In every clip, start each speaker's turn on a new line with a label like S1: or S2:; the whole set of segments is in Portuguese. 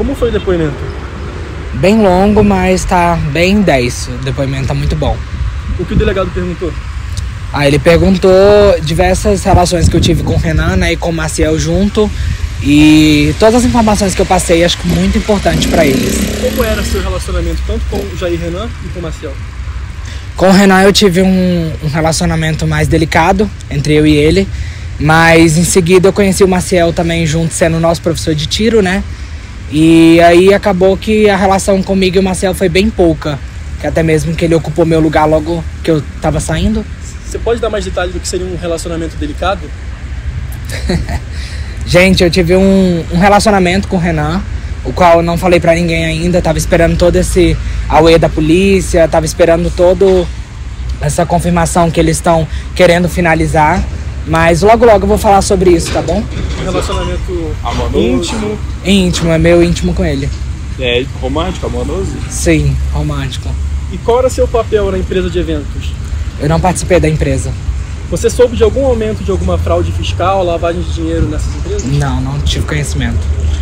S1: Como foi o depoimento?
S2: Bem longo, mas tá bem 10. O depoimento tá muito bom.
S1: O que o delegado perguntou?
S2: Ele perguntou diversas relações que eu tive com o Renan, né, e com o Maciel junto. E todas as informações que eu passei, acho que muito importante para eles.
S1: Como era seu relacionamento tanto com o Jair Renan e com o Maciel?
S2: Com o Renan eu tive um relacionamento mais delicado entre eu e ele. Mas em seguida eu conheci o Maciel também junto, sendo nosso professor de tiro, né? E aí acabou que a relação comigo e o Maciel foi bem pouca. Que até mesmo que ele ocupou meu lugar logo que eu tava saindo.
S1: Você pode dar mais detalhes do que seria um relacionamento delicado?
S2: Gente, eu tive um relacionamento com o Renan, o qual eu não falei pra ninguém ainda. Tava esperando todo esse auê da polícia, tava esperando todo essa confirmação que eles estão querendo finalizar. Mas logo eu vou falar sobre isso, tá bom?
S1: Um relacionamento íntimo?
S2: Íntimo, é meu íntimo com ele.
S3: É romântico, amoroso?
S2: Sim, romântico.
S1: E qual era seu papel na empresa de eventos?
S2: Eu não participei da empresa.
S1: Você soube de algum aumento de alguma fraude fiscal, lavagem de dinheiro nessas empresas?
S2: Não tive conhecimento.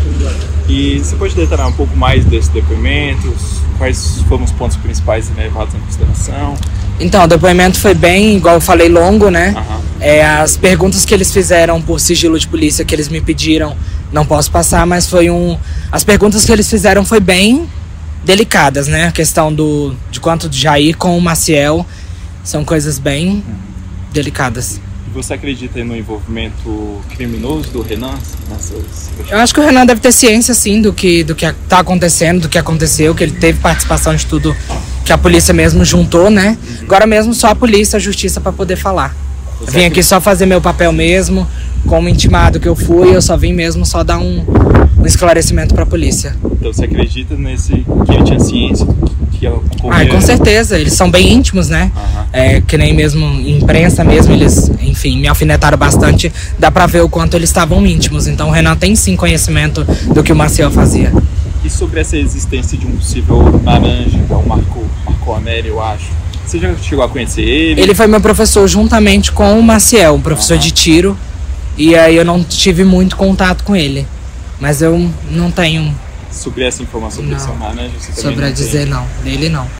S3: E você pode detalhar um pouco mais desse depoimento? Quais foram os pontos principais levados em consideração?
S2: Então, o depoimento foi bem, igual eu falei, longo, né?
S3: Uhum.
S2: As perguntas que eles fizeram por sigilo de polícia, que eles me pediram, não posso passar, mas as perguntas que eles fizeram foi bem delicadas, né? A questão de quanto de Jair com o Maciel são coisas bem delicadas.
S3: E você acredita no envolvimento criminoso do Renan nessas?
S2: Eu acho que o Renan deve ter ciência, sim, do que tá acontecendo, do que aconteceu, que ele teve participação de tudo que a polícia mesmo juntou, né? Agora mesmo só a polícia, a justiça para poder falar. Eu vim aqui só fazer meu papel mesmo, como intimado que eu fui, eu só vim mesmo só dar um esclarecimento para a polícia.
S3: Então você acredita que ele tinha ciência que ocorreu?
S2: Com certeza, eles são bem íntimos, né?
S3: Uhum.
S2: Que nem mesmo imprensa mesmo, eles, enfim, me alfinetaram bastante, dá pra ver o quanto eles estavam íntimos. Então o Renan tem sim conhecimento do que o Maciel fazia.
S3: E sobre essa existência de um possível laranja, o Marco Amério, eu acho. Você já chegou a conhecer ele?
S2: Ele foi meu professor juntamente com o Maciel, um professor de tiro. E aí eu não tive muito contato com ele. Mas eu não tenho...
S3: Sobre essa informação desse laranja?
S2: Sobre a dizer não, dele não.